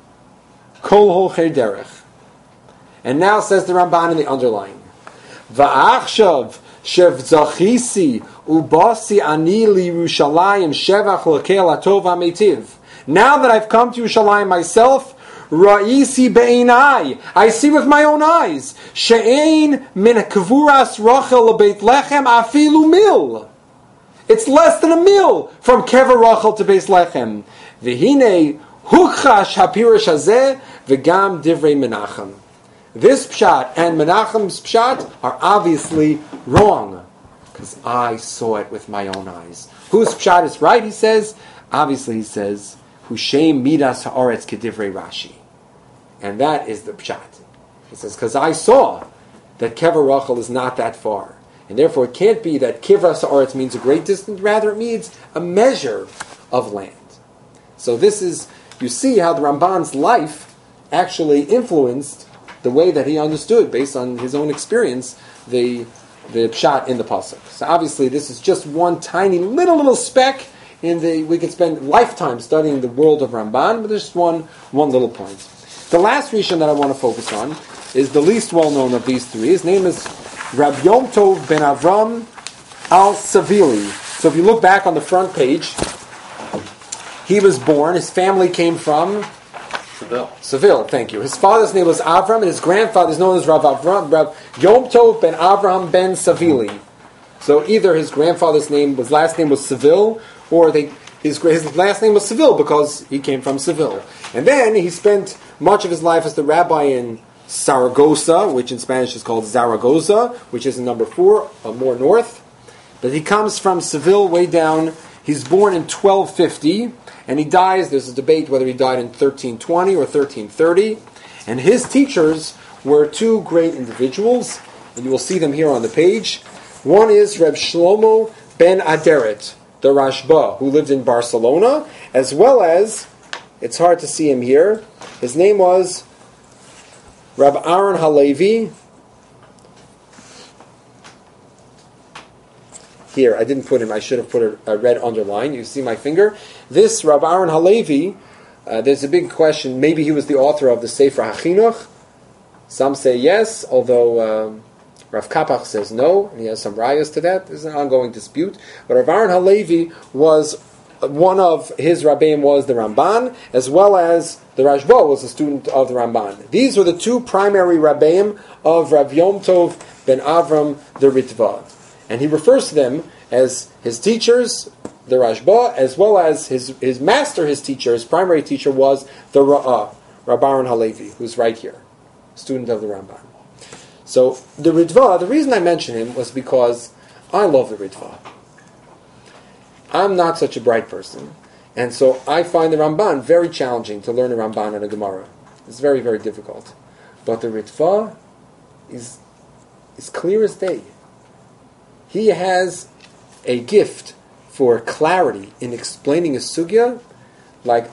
Kol Holcher Derech. And now says the Ramban in the underline, Va'achshav shev zachisi ubasi ani li Yerushalayim shevach l'kel atov ha'meitiv. Now that I've come to Yerushalayim myself, Ra'isi be'einai, I see with my own eyes, she'ein min kvuras Rachel lebeit lechem afilu mil. It's less than a mil from Kever Rachel to Beis Lechem. V'hine hukchash hapirish hazeh v'gam divrei Menachem. This pshat and Menachem's pshat are obviously wrong, because I saw it with my own eyes. Whose pshat is right, he says? Obviously he says, Hushem midas haaretz kedivrei Rashi. And that is the pshat. He says, because I saw that Kever Rachel is not that far. And therefore it can't be that Kivras haaretz means a great distance, rather it means a measure of land. So this is, you see how the Ramban's life actually influenced the way that he understood, based on his own experience, the pshat in the pasuk. So obviously, this is just one tiny little speck in the. We could spend lifetime studying the world of Ramban, but there's just one little point. The last Rishon that I want to focus on is the least well known of these three. His name is Rab Yom Tov ben Avram al Savili. So if you look back on the front page, he was born. His family came from Seville, thank you. His father's name was Avram, and his grandfather is known as Rav Yom Tov ben Avraham ben Savili. So either his grandfather's last name was Seville, or his last name was Seville because he came from Seville. And then he spent much of his life as the rabbi in Saragossa, which in Spanish is called Zaragoza, which is in number 4, more north. But he comes from Seville way down. He's born in 1250. And he dies, there's a debate whether he died in 1320 or 1330. And his teachers were two great individuals, and you will see them here on the page. One is Reb Shlomo ben Aderet, the Rashba, who lived in Barcelona, as well as, it's hard to see him here, his name was Reb Aaron Halevi. Here, I didn't put him. I should have put a red underline. You see my finger? This Rab Aaron Halevi, there's a big question. Maybe he was the author of the Sefer HaChinuch. Some say yes, although Rav Kapach says no, and he has some rayas to that. There's an ongoing dispute. But Rab Aaron Halevi was, one of his rabbeim was the Ramban, as well as the Rashba was a student of the Ramban. These were the two primary rabbeim of Rav Yom Tov ben Avram the Ritva. And he refers to them as his teachers, the Rashba, as well as his master, his teacher, his primary teacher was the Rab Aaron Halevi, who's right here, student of the Ramban. So the Ritva, the reason I mention him was because I love the Ritva. I'm not such a bright person, and so I find the Ramban very challenging to learn a Ramban and a Gemara. It's very, very difficult. But the Ritva is clear as day. He has a gift for clarity in explaining a sugya, like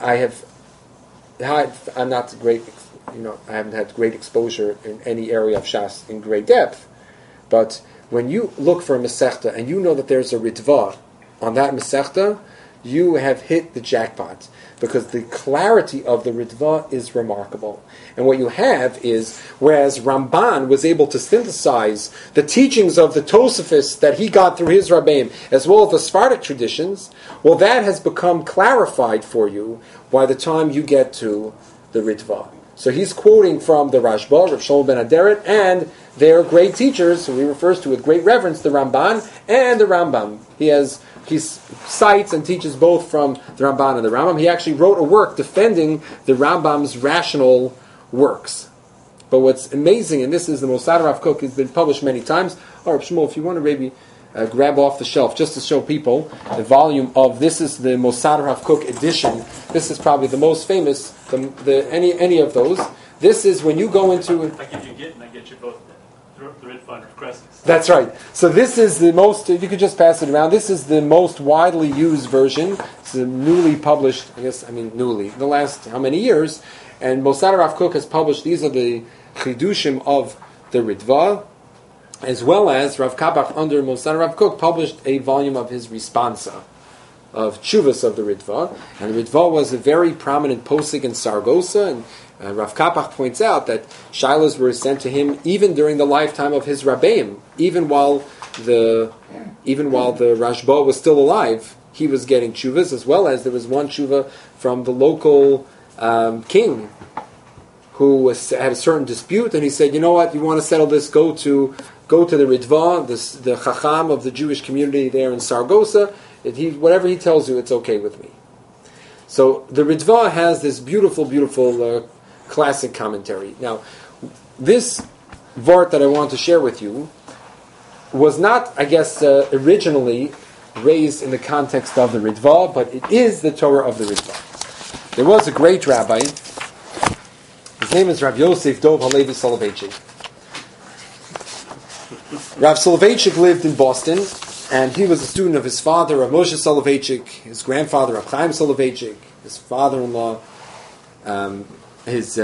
I'm not great, I haven't had great exposure in any area of Shas in great depth, but when you look for a Masechta and you know that there's a Ritva on that Masechta, you have hit the jackpot, because the clarity of the Ritva is remarkable. And what you have is, whereas Ramban was able to synthesize the teachings of the Tosafos that he got through his Rabbeim, as well as the Sephardic traditions, well, that has become clarified for you by the time you get to the Ritva. So he's quoting from the Rashba, Rav Shlomo ben Aderet, and their great teachers, who he refers to with great reverence, the Ramban and the Rambam. He has he cites and teaches both from the Ramban and the Rambam. He actually wrote a work defending the Rambam's rational works. But what's amazing, and this is the Mosad Rav Kook, has been published many times. Or Shmuel, if you want to maybe grab off the shelf just to show people the volume of, this is the Mosad Rav Kook edition. This is probably the most famous, any of those. This is when you go into... I give you Git and I get you both the Red Fund of Crescents. That's right. So this is the most, you could just pass it around, this is the most widely used version. It's a newly published, newly, the last how many years. And Mosad Rav Kook has published, these are the Chidushim of the Ritva, as well as Rav Kabach under Mosad Rav Kook published a volume of his Responsa, of Chuvas of the Ritva. And the Ritva was a very prominent posik in Saragossa, and Rav Kapach points out that shilas were sent to him even during the lifetime of his Rabbeim, even while the Rashba was still alive, he was getting chuvas, as well as there was one chuva from the local king who had a certain dispute, and he said, you know what, you want to settle this, go to the Ritva, the Chacham of the Jewish community there in Saragossa, whatever he tells you, it's okay with me. So the Ritva has this beautiful, beautiful classic commentary. Now, this vart that I want to share with you was not, I guess, originally raised in the context of the Ritva, but it is the Torah of the Ritva. There was a great rabbi. His name is Rav Yosef Dov Halevi Soloveitchik. Rav Soloveitchik lived in Boston, and he was a student of his father, Rav Moshe Soloveitchik, his grandfather, Rav Chaim Soloveitchik, his father-in-law, his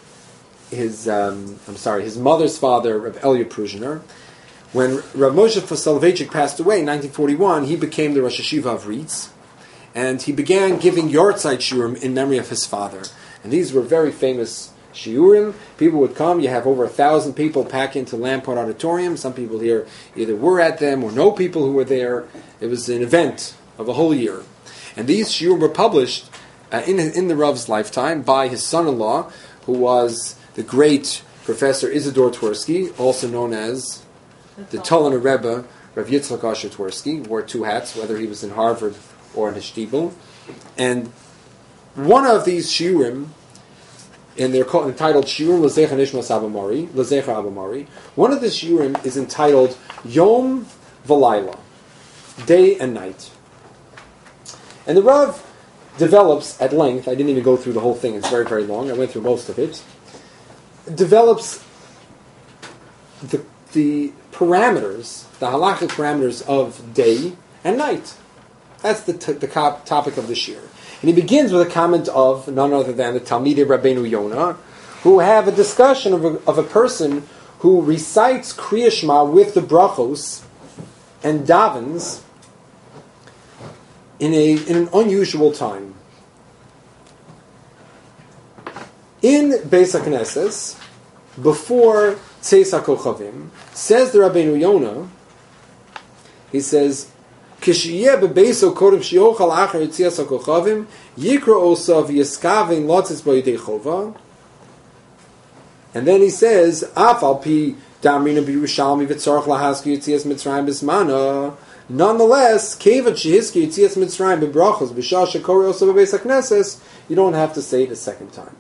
mother's father, Rav Elia Pruzhiner. When Rav Moshe Soloveitchik passed away in 1941, he became the Rosh Hashiva of Ritz, and he began giving Yortzeit Shiurim in memory of his father. And these were very famous Shiurim. People would come, you have over 1,000 people pack into Lamport Auditorium. Some people here either were at them or know people who were there. It was an event of a whole year. And these Shiurim were published in the Rav's lifetime by his son-in-law, who was the great Professor Isidore Twersky, also known as the Tolner Rebbe, Rav Yitzchak Asher Twersky, wore two hats, whether he was in Harvard or in Hishtibel. And one of these shiurim, and they're entitled Shiurim L'Zecha Nishmas Abamari, L'Zecha Abamari. One of the shiurim is entitled Yom V'Layla, Day and Night. And the Rav develops at length, I didn't even go through the whole thing, it's very, very long, I went through most of it, develops the parameters, the halachic parameters of day and night. That's the topic of this year. And he begins with a comment of none other than the Talmidei Rabbeinu Yonah, who have a discussion of a person who recites Kriya Shema with the brachos and davens in an unusual time. In Beis HaKnesses, before Tzeis HaKochavim, says the Rabbeinu Yonah, he says, Kishiyeh bebeso kodem shiochal achar Yitzias HaKochavim, yikra osa v'yeskavein lotzis bo yidei chova. And then he says, Af al pi damrina b'Yerushalmi v'tzorach lahaski Yitzias Mitzrayim b'smana. Nonetheless, kevat shehiski Yitzias Mitzrayim b'brachos b'shah shekori osa bebeis HaKnesses, you don't have to say it a second time.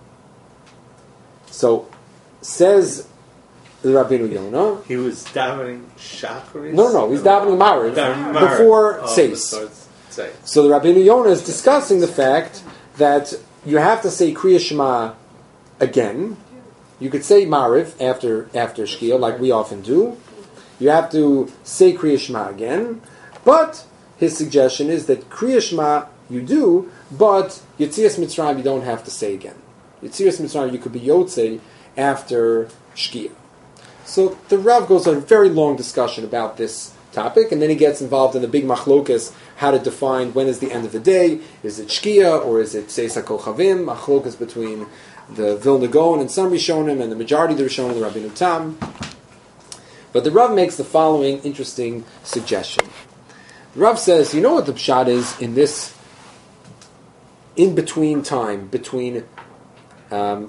So, says the Rabbeinu Yonah, he was davening Shacharis? No, he's davening Mariv before Seis. So the Rabbeinu Yonah is discussing the fact that you have to say Kriya Shema again. You could say Mariv after Shkia, like we often do. You have to say Kriya Shema again. But his suggestion is that Kriya Shema you do, but Yetzias Mitzrayim you don't have to say again. Yetzias Mitzrayim you could be Yotzei after Shkia. So the Rav goes on a very long discussion about this topic, and then he gets involved in the big machlokas, how to define when is the end of the day. Is it Shkia, or is it Tzeis HaKochavim? Machlokas between the Vilna Gaon and some Rishonim, and the majority of the Rishonim, the Rabbeinu Tam. But the Rav makes the following interesting suggestion. The Rav says, you know what the pshat is in this in-between time, between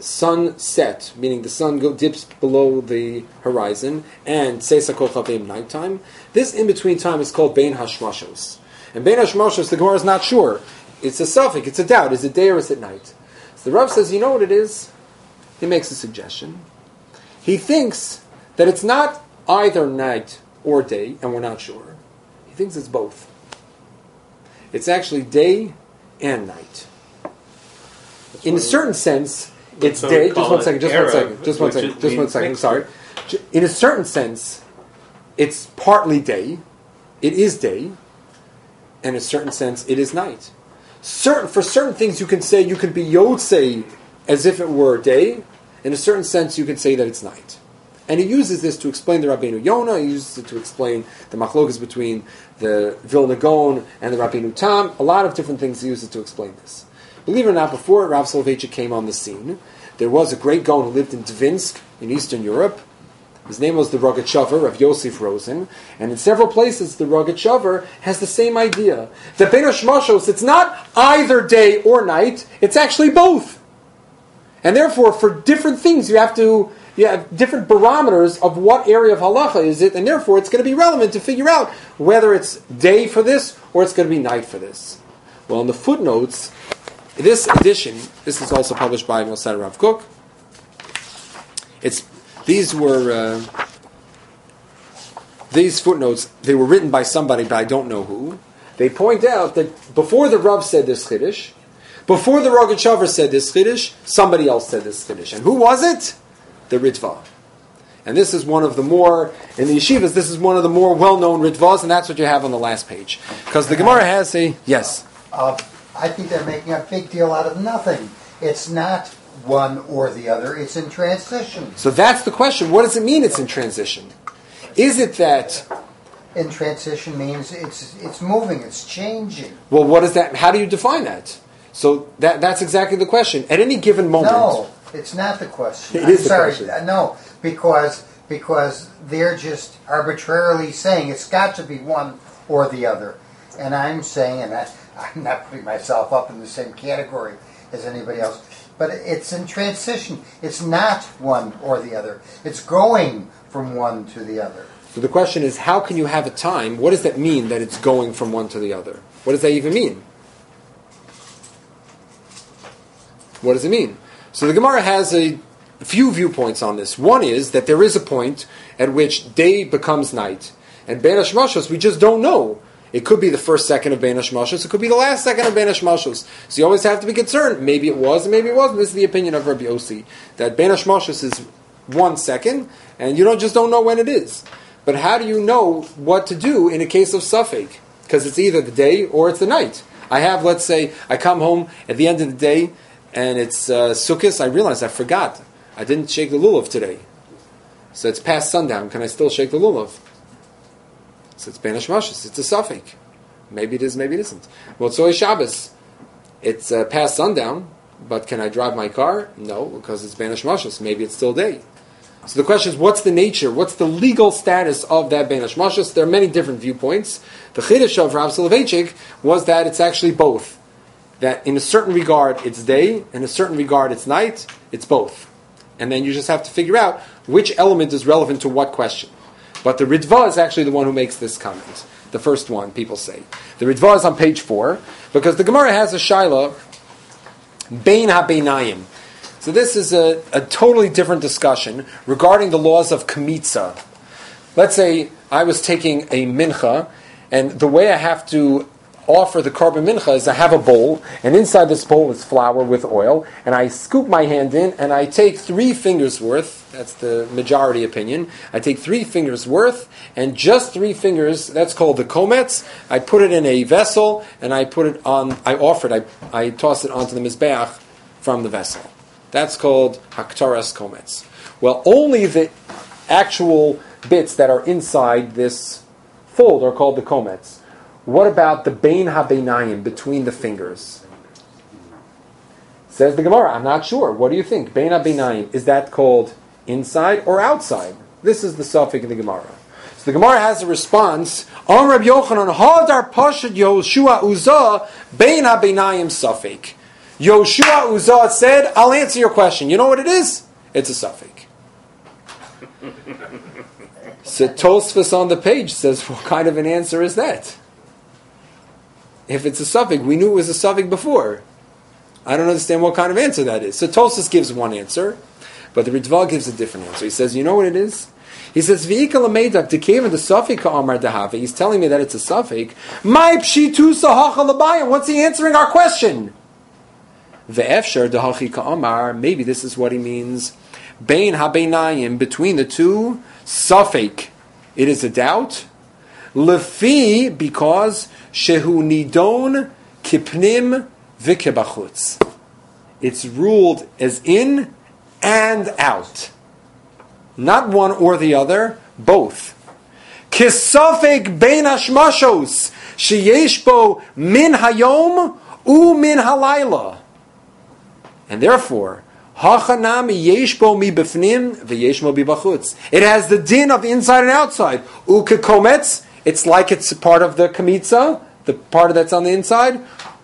sunset, meaning the sun dips below the horizon, and Seisa Kochavim nighttime, this in-between time is called Bein Hashmashos. And Bein Hashmashos, the Gemara is not sure. It's a suffix, it's a doubt. Is it day or is it night? So the Rav says, you know what it is? He makes a suggestion. He thinks that it's not either night or day, and we're not sure. He thinks it's both. It's actually day and night. In a certain sense, it's day. Just one second. Sorry. In a certain sense, it's partly day. It is day. And in a certain sense, it is night. For certain things, you can be yotzei as if it were day. In a certain sense, you can say that it's night. And he uses this to explain the Rabbeinu Yonah. He uses it to explain the machlokas between the Vilna Gaon and the Rabbeinu Tam. A lot of different things he uses to explain this. Believe it or not, before Rav Soloveitchik came on the scene, there was a great Gaon who lived in Dvinsk in Eastern Europe. His name was the Rogachover, Rav Yosef Rosen. And in several places, the Rogachover has the same idea. The Bein Hashmashos, it's not either day or night, it's actually both. And therefore, for different things, you have different barometers of what area of halacha is it, and therefore it's going to be relevant to figure out whether it's day for this or it's going to be night for this. Well, in the footnotes, this edition, this is also published by Mosad Rav Kook. These footnotes, they were written by somebody, but I don't know who. They point out that before the Rav said this Chiddush, before the Rogachover said this Chiddush, somebody else said this Chiddush. And who was it? The Ritva. And this is one of the more, in the yeshivas, this is one of the more well-known Ritvas, and that's what you have on the last page. Because the Gemara has a, yes? I think they're making a big deal out of nothing. It's not one or the other, it's in transition. So that's the question. What does it mean it's in transition? Is it that... In transition means it's moving, it's changing. Well, what is that? How do you define that? So that's exactly the question. At any given moment... No, it's not the question. It is the question. No, because they're just arbitrarily saying it's got to be one or the other. And I'm saying, and I'm not putting myself up in the same category as anybody else, but it's in transition. It's not one or the other. It's going from one to the other. So the question is, how can you have a time? What does that mean that it's going from one to the other? What does that even mean? What does it mean? So the Gemara has a few viewpoints on this. One is that there is a point at which day becomes night. And Bein Hashmashos, we just don't know. It could be the first second of Bein Hashmashos. It could be the last second of Bein Hashmashos. So you always have to be concerned. Maybe it was and maybe it wasn't. This is the opinion of Rabbi Yossi. That Bein Hashmashos is 1 second and you just don't know when it is. But how do you know what to do in a case of Safek? Because it's either the day or it's the night. I have, let's say, I come home at the end of the day and it's Sukkot. I realize I forgot. I didn't shake the lulav today. So it's past sundown. Can I still shake the lulav? So it's Bein Hashmashos. It's a Safek. Maybe it is, maybe it isn't. Well, it's always Shabbos. It's past sundown, but can I drive my car? No, because it's Bein Hashmashos. Maybe it's still day. So the question is, what's the nature, what's the legal status of that Bein Hashmashos? There are many different viewpoints. The Chiddush of Rav Soloveitchik was that it's actually both. That in a certain regard it's day, in a certain regard it's night, it's both. And then you just have to figure out which element is relevant to what question. But the Ritva is actually the one who makes this comment. The first one, people say. The Ritva is on page 4, because the Gemara has a shaila, Bein HaBeinayim. So this is a totally different discussion regarding the laws of Kmitza. Let's say I was taking a mincha, and the way I have to offer the korban mincha is I have a bowl, and inside this bowl is flour with oil, and I scoop my hand in, and I take 3 fingers worth, that's the majority opinion, I take 3 fingers worth, and just 3 fingers, that's called the kometz, I put it in a vessel, and I put it on, I toss it onto the mizbeach from the vessel. That's called haktaras kometz. Well, only the actual bits that are inside this fold are called the kometz. What about the Bein HaBeinayim, between the fingers? Says the Gemara, I'm not sure. What do you think? Bein HaBeinayim, is that called inside or outside? This is the suffix in the Gemara. So the Gemara has a response. On Rabbi Yochanan, Hadar Pashat Yoshua Uzah Bein HaBeinayim suffix. Yoshua Uzah said, I'll answer your question. You know what it is? It's a suffix. So Tosfos on the page says, what kind of an answer is that? If it's a suffix, we knew it was a suffix before. I don't understand what kind of answer that is. So Tosfos gives one answer, but the Ritva gives a different answer. He says, you know what it is? He says, V'ikal ameidak dekeven the suffix ka'amar dehave. He's telling me that it's a suffix. My pshitu sahacha labayim. What's he answering our question? Ve'efshar dehachi ka'amar. Maybe this is what he means. Bein habeinayim, between the two, suffix. It is a doubt. Lefi, because shehu nidon kipnim v'kebachutz. It's ruled as in and out. Not one or the other, both. Kisafek bein hashmashos sheyesh bo min hayom u min halayla. And therefore, hachanami yesh bo mi befnim v'yesh mo bibachutz. It has the din of the inside and outside. U kekometz, it's like it's part of the kamitza, the part that's on the inside.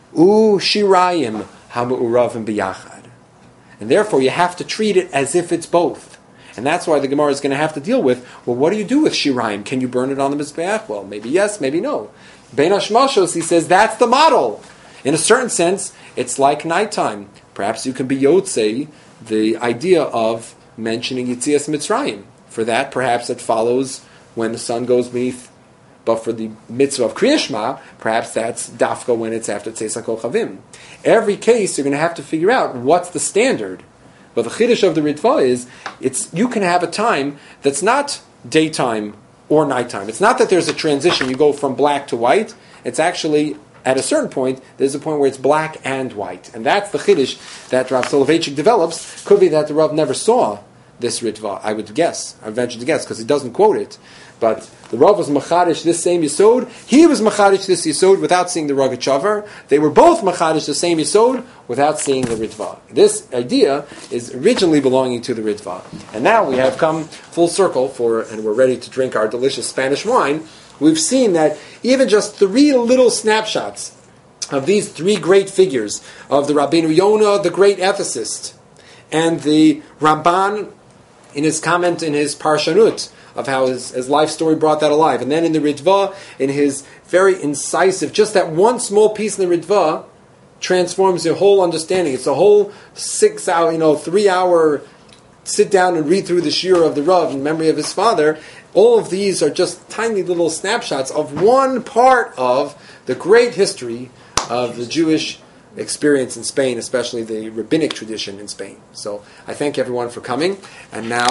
U shirayim hamu'uravim biyachad. And therefore, you have to treat it as if it's both. And that's why the Gemara is going to have to deal with, well, what do you do with shirayim? Can you burn it on the Mizbeach? Well, maybe yes, maybe no. Bein hashmashos, he says, that's the model. In a certain sense, it's like nighttime. Perhaps you can be yotzei, the idea of mentioning Yitzias Mitzrayim. For that, perhaps it follows when the sun goes beneath. But for the mitzvah of Kriya Shema, perhaps that's dafka when it's after Tzeis HaKochavim. Every case, you're going to have to figure out what's the standard. But the chiddush of the Ritva is, you can have a time that's not daytime or nighttime. It's not that there's a transition, you go from black to white. It's actually, at a certain point, there's a point where it's black and white. And that's the chiddush that Rav Soloveitchik develops. Could be that the Rav never saw this Ritva, I would guess. I venture to guess, because he doesn't quote it. But the Rav was Machadish this same Yisod. He was Machadish this Yisod without seeing the Rogachover. They were both Machadish the same Yisod without seeing the Ritva. This idea is originally belonging to the Ritva. And now we have come full circle and we're ready to drink our delicious Spanish wine. We've seen that even just 3 little snapshots of these 3 great figures, of the Rabbeinu Yonah, the great ethicist, and the Ramban in his comment in his Parshanut, of how his life story brought that alive. And then in the Ritva, in his very incisive, just that one small piece in the Ritva transforms your whole understanding. It's a whole 6-hour, 3-hour sit down and read through the Shira of the Rav in memory of his father. All of these are just tiny little snapshots of one part of the great history of the Jewish experience in Spain, especially the rabbinic tradition in Spain. So I thank everyone for coming. And now